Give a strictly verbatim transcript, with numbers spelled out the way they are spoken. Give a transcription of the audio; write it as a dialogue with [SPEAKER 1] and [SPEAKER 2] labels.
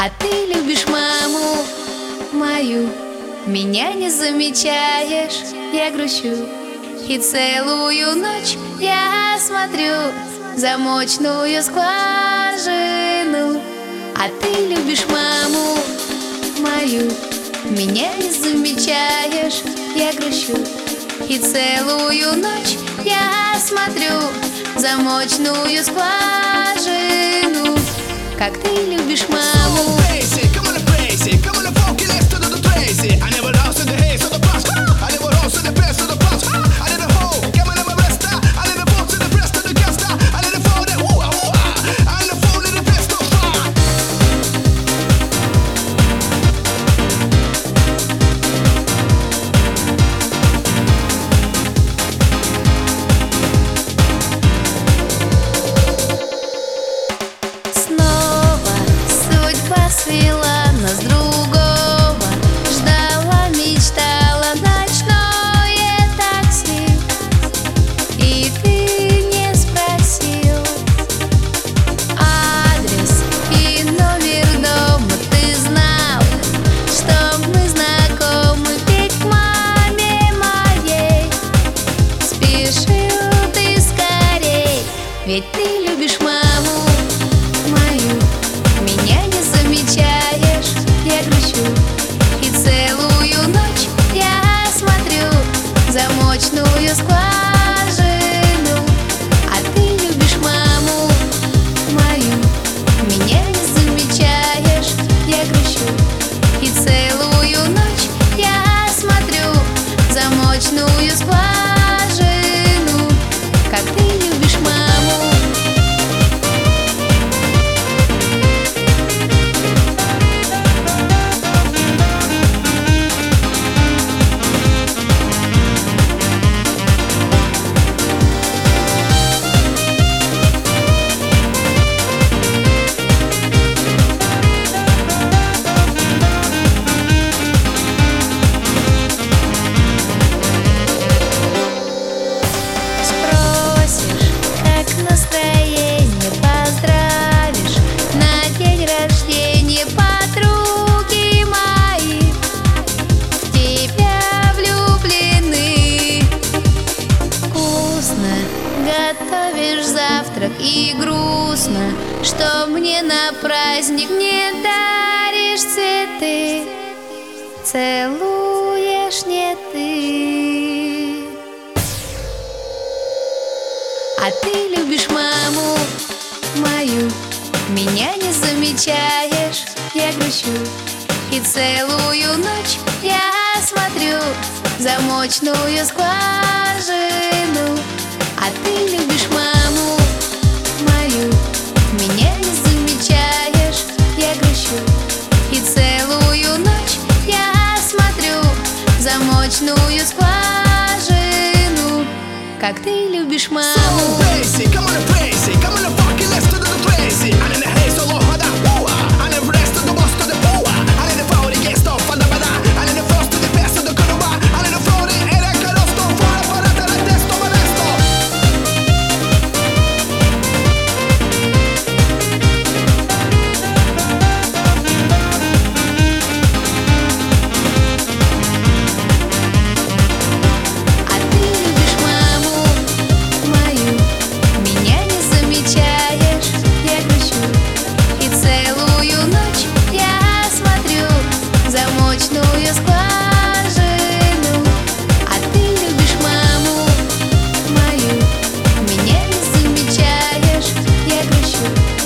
[SPEAKER 1] А ты любишь маму мою, меня не замечаешь, я грущу. И целую ночь я смотрю в замочную скважину. А ты любишь маму мою, меня не замечаешь, я грущу. И целую ночь я смотрю в замочную скважину. Как ты любишь маму. Свела нас другого, ждала, мечтала ночное такси. И ты не спросил адрес и номер дома. Ты знал, что мы знакомы, ведь к маме моей спешил ты скорей. Ведь ты любишь маму мою, меня не замечаешь, я грущу. И целую ночь я смотрю в замочную скважину. А ты любишь маму мою, меня не замечаешь, я грущу. И целую ночь я смотрю в замочную скважину. Как ты любишь маму. Настроение поздравишь на день рождения подруги мои, в тебя влюблены. Вкусно готовишь завтрак и грустно, что мне на праздник не даришь цветы, целуешь не ты. А ты любишь маму мою, меня не замечаешь, я грущу. И целую ночь я смотрю в замочную скважину. А ты любишь маму мою, меня не замечаешь, я грущу. И целую ночь я смотрю в замочную скважину. Как ты любишь маму. You